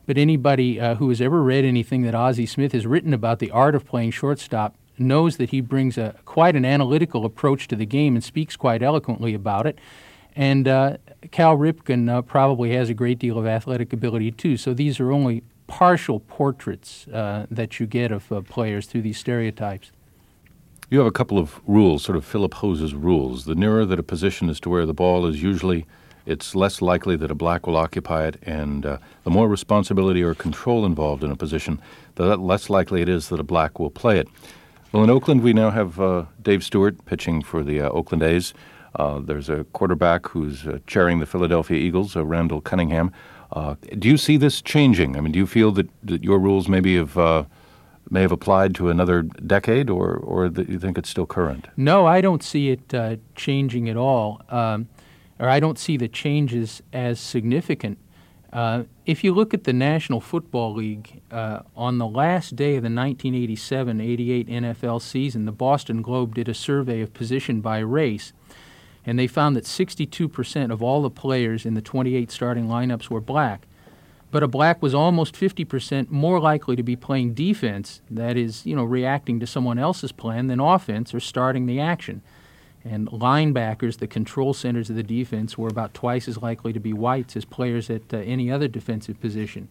but anybody uh, who has ever read anything that Ozzie Smith has written about the art of playing shortstop knows that he brings a quite an analytical approach to the game and speaks quite eloquently about it. And uh, Cal Ripken uh, probably has a great deal of athletic ability too. So these are only partial portraits uh, that you get of uh, players through these stereotypes. You have a couple of rules, sort of Philip Hose's rules. The nearer that a position is to where the ball is, usually it's less likely that a black will occupy it, and uh, the more responsibility or control involved in a position, the less likely it is that a black will play it. Well, in Oakland, we now have uh, Dave Stewart pitching for the uh, Oakland A's. Uh, there's a quarterback who's uh, chairing the Philadelphia Eagles, uh, Randall Cunningham. Uh, do you see this changing? I mean, do you feel that, that your rules maybe have uh, may have applied to another decade, or or that you think it's still current? No, I don't see it uh, changing at all. Um, or I don't see the changes as significant. Uh, if you look at the National Football League, uh, on the last day of the nineteen eighty-seven eighty-eight N F L season, the Boston Globe did a survey of position by race, and they found that sixty-two percent of all the players in the twenty-eight starting lineups were black. But a black was almost fifty percent more likely to be playing defense, that is, you know, reacting to someone else's plan, than offense or starting the action. And linebackers, the control centers of the defense, were about twice as likely to be whites as players at uh, any other defensive position.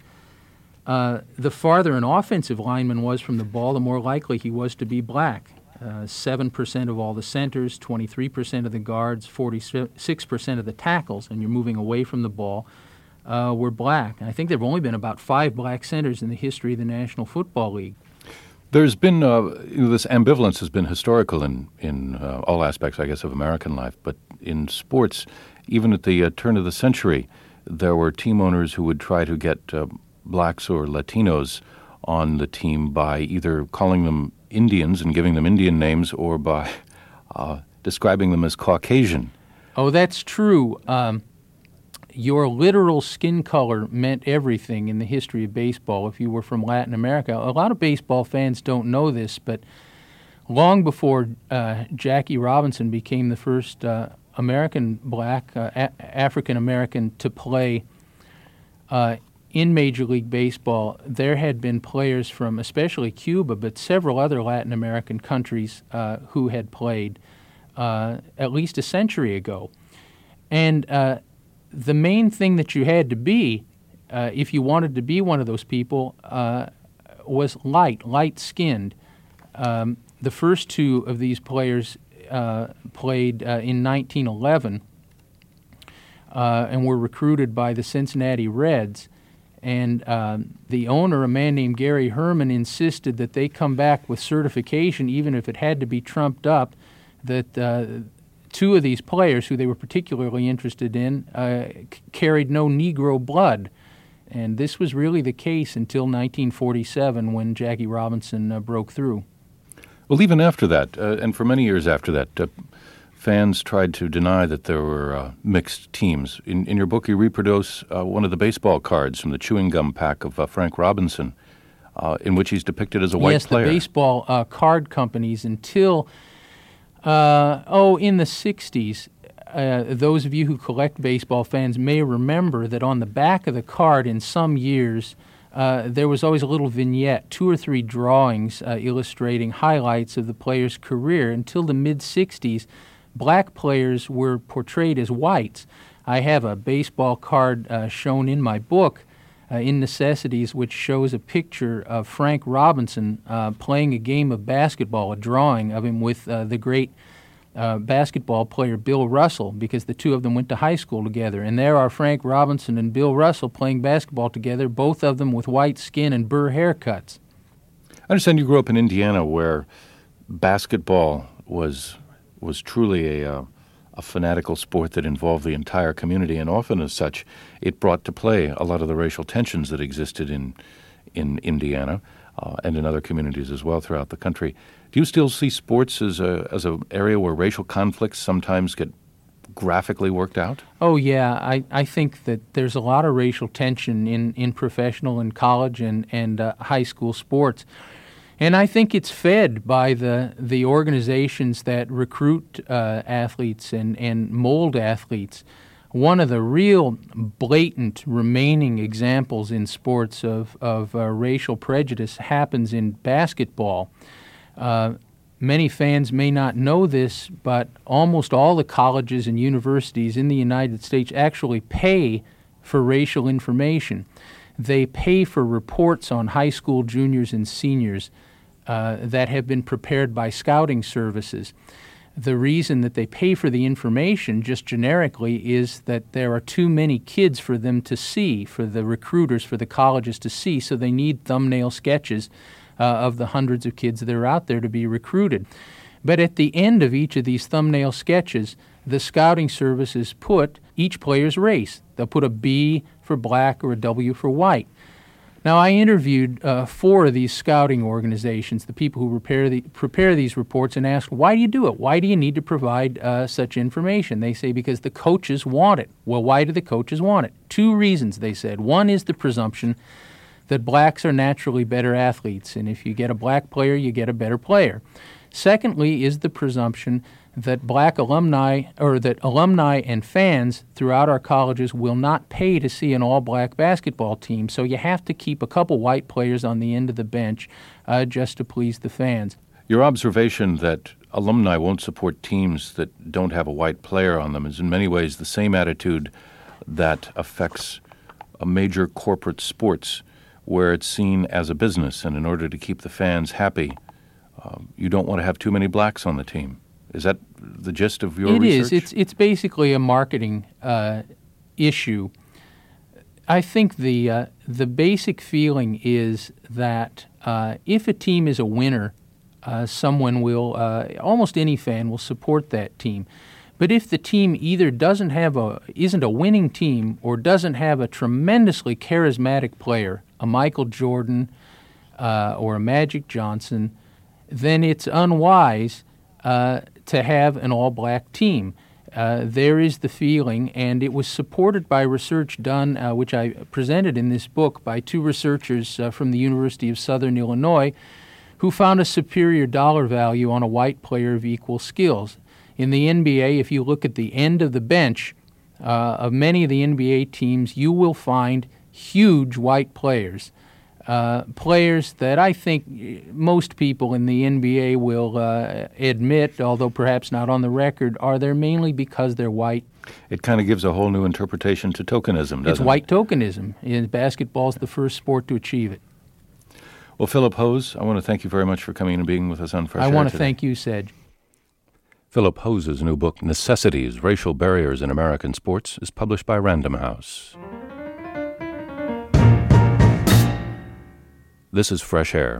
Uh, the farther an offensive lineman was from the ball, the more likely he was to be black. Uh, seven percent of all the centers, twenty-three percent of the guards, forty-six percent of the tackles, and you're moving away from the ball, uh, were black. And I think there have only been about five black centers in the history of the National Football League. There's been, uh, you know, this ambivalence has been historical in, in uh, all aspects, I guess, of American life. But in sports, even at the uh, turn of the century, there were team owners who would try to get uh, blacks or Latinos on the team by either calling them Indians and giving them Indian names, or by uh, describing them as Caucasian. Oh, that's true. Um, your literal skin color meant everything in the history of baseball if you were from Latin America. A lot of baseball fans don't know this, but long before uh, Jackie Robinson became the first uh, American black, uh, a- African American to play uh, in Major League Baseball, there had been players from especially Cuba, but several other Latin American countries uh, who had played uh, at least a century ago. And uh, the main thing that you had to be, uh, if you wanted to be one of those people, uh, was light, light-skinned. Um, the first two of these players uh, played uh, in nineteen eleven uh, and were recruited by the Cincinnati Reds. And um, the owner, a man named Gary Herman, insisted that they come back with certification, even if it had to be trumped up, that uh, two of these players, who they were particularly interested in, uh, c- carried no Negro blood. And this was really the case until nineteen forty-seven, when Jackie Robinson uh, broke through. Well, even after that, uh, and for many years after that, uh, fans tried to deny that there were uh, mixed teams. In, in your book, you reproduce uh, one of the baseball cards from the chewing gum pack of uh, Frank Robinson, uh, in which he's depicted as a white yes, player. Yes, the baseball uh, card companies, until, uh, oh, in the sixties, uh, those of you who collect baseball fans may remember that on the back of the card in some years, uh, there was always a little vignette, two or three drawings uh, illustrating highlights of the player's career. Until the mid-sixties, black players were portrayed as whites. I have a baseball card uh, shown in my book, uh, in Necessities, which shows a picture of Frank Robinson uh, playing a game of basketball, a drawing of him with uh, the great uh, basketball player Bill Russell, because the two of them went to high school together. And there are Frank Robinson and Bill Russell playing basketball together, both of them with white skin and burr haircuts. I understand you grew up in Indiana, where basketball was was truly a, uh, a fanatical sport that involved the entire community, and often as such, it brought to play a lot of the racial tensions that existed in in Indiana uh, and in other communities as well throughout the country. Do you still see sports as a as an area where racial conflicts sometimes get graphically worked out? Oh, yeah. I, I think that there's a lot of racial tension in, in professional and college and, and uh, high school sports. And I think it's fed by the the organizations that recruit uh, athletes and, and mold athletes. one of the real blatant remaining examples in sports of, of uh, racial prejudice happens in basketball. Uh, many fans may not know this, but almost all the colleges and universities in the United States actually pay for racial information. They pay for reports on high school juniors and seniors uh, that have been prepared by scouting services. The reason that they pay for the information, just generically, is that there are too many kids for them to see, for the recruiters, for the colleges to see, so they need thumbnail sketches uh, of the hundreds of kids that are out there to be recruited. But at the end of each of these thumbnail sketches, the scouting services put each player's race. They'll put a B for black or a W for white. Now, I interviewed uh, four of these scouting organizations, the people who prepare, the, prepare these reports, and asked, why do you do it? Why do you need to provide uh, such information? They say, because the coaches want it. Well, why do the coaches want it? Two reasons, they said. One is the presumption that blacks are naturally better athletes, and if you get a black player, you get a better player. Secondly is the presumption that black alumni, or that alumni and fans throughout our colleges will not pay to see an all-black basketball team, so you have to keep a couple white players on the end of the bench uh, just to please the fans. Your observation that alumni won't support teams that don't have a white player on them is in many ways the same attitude that affects a major corporate sports, where it's seen as a business, and in order to keep the fans happy, uh, you don't want to have too many blacks on the team. Is that the gist of your it research? It is. It's, it's basically a marketing uh, issue. I think the, uh, the basic feeling is that uh, if a team is a winner, uh, someone will, uh, almost any fan will support that team. But if the team either doesn't have a, isn't a winning team or doesn't have a tremendously charismatic player, a Michael Jordan uh, or a Magic Johnson, then it's unwise uh, to have an all-black team. Uh, there is the feeling, and it was supported by research done, uh, which I presented in this book, by two researchers uh, from the University of Southern Illinois who found a superior dollar value on a white player of equal skills. In the N B A, if you look at the end of the bench uh, of many of the N B A teams, you will find huge white players. Uh, players that I think most people in the N B A will uh, admit, although perhaps not on the record, are there mainly because they're white. It kind of gives a whole new interpretation to tokenism, doesn't it? It's white tokenism. And basketball is the first sport to achieve it. Well, Philip Hose, I want to thank you very much for coming and being with us on Fresh Air I want to today. thank you, Sedge. Philip Hose's new book, Necessities, Racial Barriers in American Sports, is published by Random House. This is Fresh Air.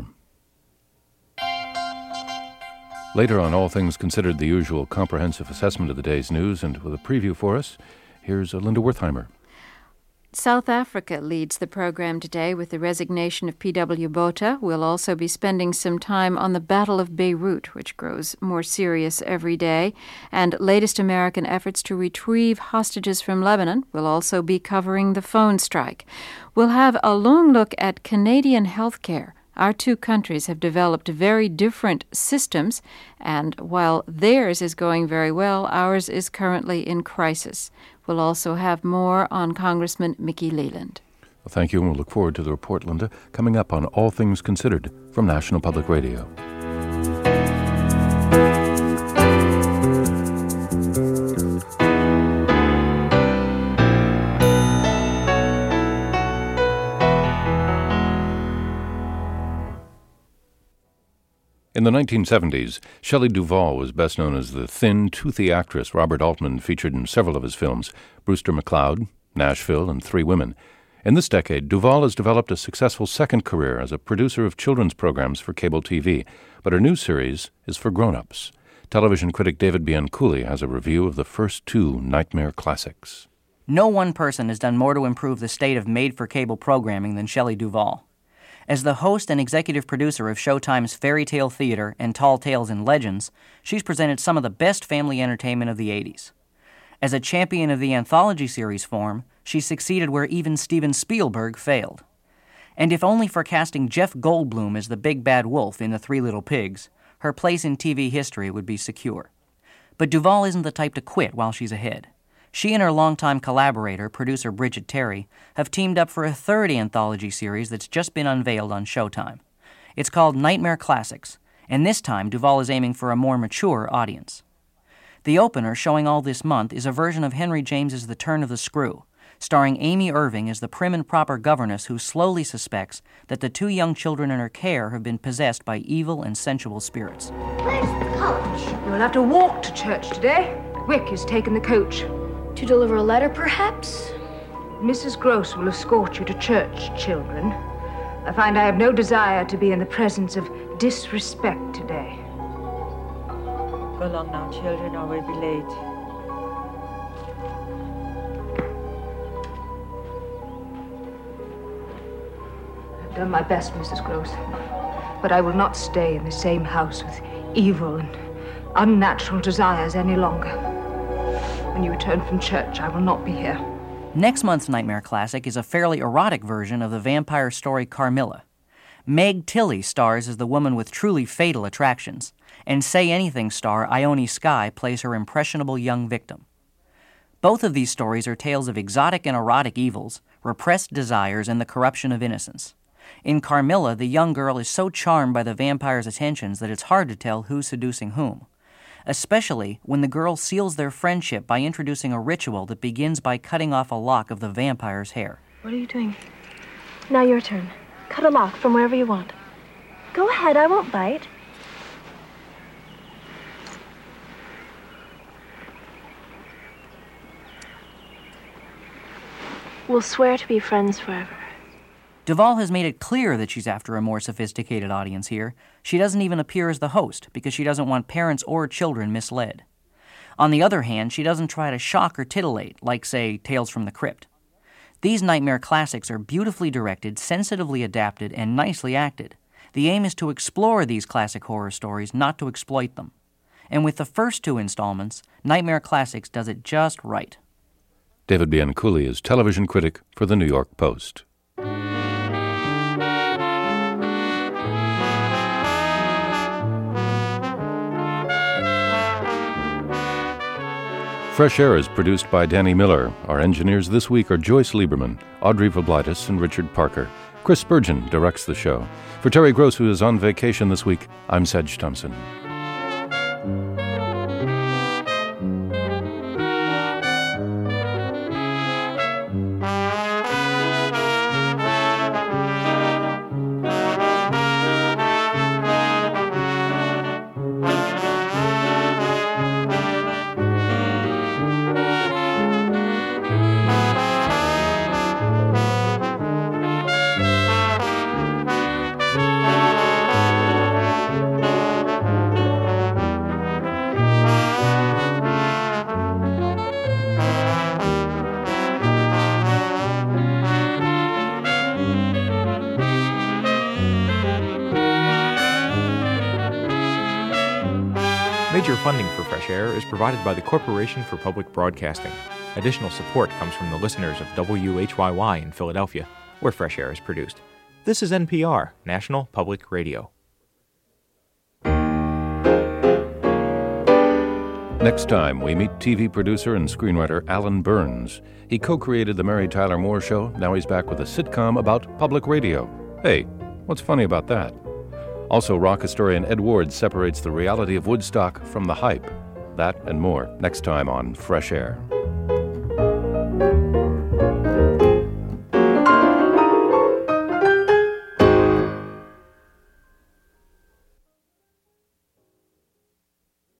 Later on All Things Considered, the usual comprehensive assessment of the day's news, and with a preview for us, here's Linda Wertheimer. South Africa leads the program today with the resignation of P W Botha. We'll also be spending some time on the Battle of Beirut, which grows more serious every day, and latest American efforts to retrieve hostages from Lebanon. We'll also be covering the phone strike. We'll have a long look at Canadian health care. Our two countries have developed very different systems, and while theirs is going very well, ours is currently in crisis. We'll also have more on Congressman Mickey Leland. Well, thank you, and we'll look forward to the report, Linda, coming up on All Things Considered from National Public Radio. In the nineteen seventies, Shelley Duvall was best known as the thin, toothy actress Robert Altman featured in several of his films, Brewster McCloud, Nashville, and Three Women. In this decade, Duvall has developed a successful second career as a producer of children's programs for cable T V, but her new series is for grown-ups. Television critic David Bianculli has a review of the first two Nightmare classics. No one person has done more to improve the state of made-for-cable programming than Shelley Duvall. As the host and executive producer of Showtime's Fairy Tale Theater and Tall Tales and Legends, she's presented some of the best family entertainment of the eighties. As a champion of the anthology series form, she succeeded where even Steven Spielberg failed. And if only for casting Jeff Goldblum as the big bad wolf in The Three Little Pigs, her place in T V history would be secure. But Duvall isn't the type to quit while she's ahead. She and her longtime collaborator, producer Bridget Terry, have teamed up for a third anthology series that's just been unveiled on Showtime. It's called Nightmare Classics, and this time Duvall is aiming for a more mature audience. The opener, showing all this month, is a version of Henry James's The Turn of the Screw, starring Amy Irving as the prim and proper governess who slowly suspects that the two young children in her care have been possessed by evil and sensual spirits. Where's the coach? You'll have to walk to church today. Wick has taken the coach. To deliver a letter, perhaps? Missus Gross will escort you to church, children. I find I have no desire to be in the presence of disrespect today. Go along now, children, or we'll be late. I've done my best, Missus Gross, but I will not stay in the same house with evil and unnatural desires any longer. When you return from church, I will not be here. Next month's Nightmare Classic is a fairly erotic version of the vampire story Carmilla. Meg Tilly stars as the woman with truly fatal attractions, and Say Anything star Ione Skye plays her impressionable young victim. Both of these stories are tales of exotic and erotic evils, repressed desires, and the corruption of innocence. In Carmilla, the young girl is so charmed by the vampire's attentions that it's hard to tell who's seducing whom, especially when the girl seals their friendship by introducing a ritual that begins by cutting off a lock of the vampire's hair. What are you doing? Now your turn. Cut a lock from wherever you want. Go ahead, I won't bite. We'll swear to be friends forever. Duvall has made it clear that she's after a more sophisticated audience here. She doesn't even appear as the host because she doesn't want parents or children misled. On the other hand, she doesn't try to shock or titillate, like, say, Tales from the Crypt. These Nightmare Classics are beautifully directed, sensitively adapted, and nicely acted. The aim is to explore these classic horror stories, not to exploit them. And with the first two installments, Nightmare Classics does it just right. David Bianculli is television critic for The New York Post. Fresh Air is produced by Danny Miller. Our engineers this week are Joyce Lieberman, Audrey Voblaitis, and Richard Parker. Chris Spurgeon directs the show. For Terry Gross, who is on vacation this week, I'm Sedge Thompson. Major funding for Fresh Air is provided by the Corporation for Public Broadcasting. Additional support comes from the listeners of W H Y Y in Philadelphia, where Fresh Air is produced. This is N P R, National Public Radio. Next time, we meet T V producer and screenwriter Alan Burns. He co-created The Mary Tyler Moore Show. Now he's back with a sitcom about public radio. Hey, what's funny about that? Also, rock historian Ed Ward separates the reality of Woodstock from the hype. That and more next time on Fresh Air.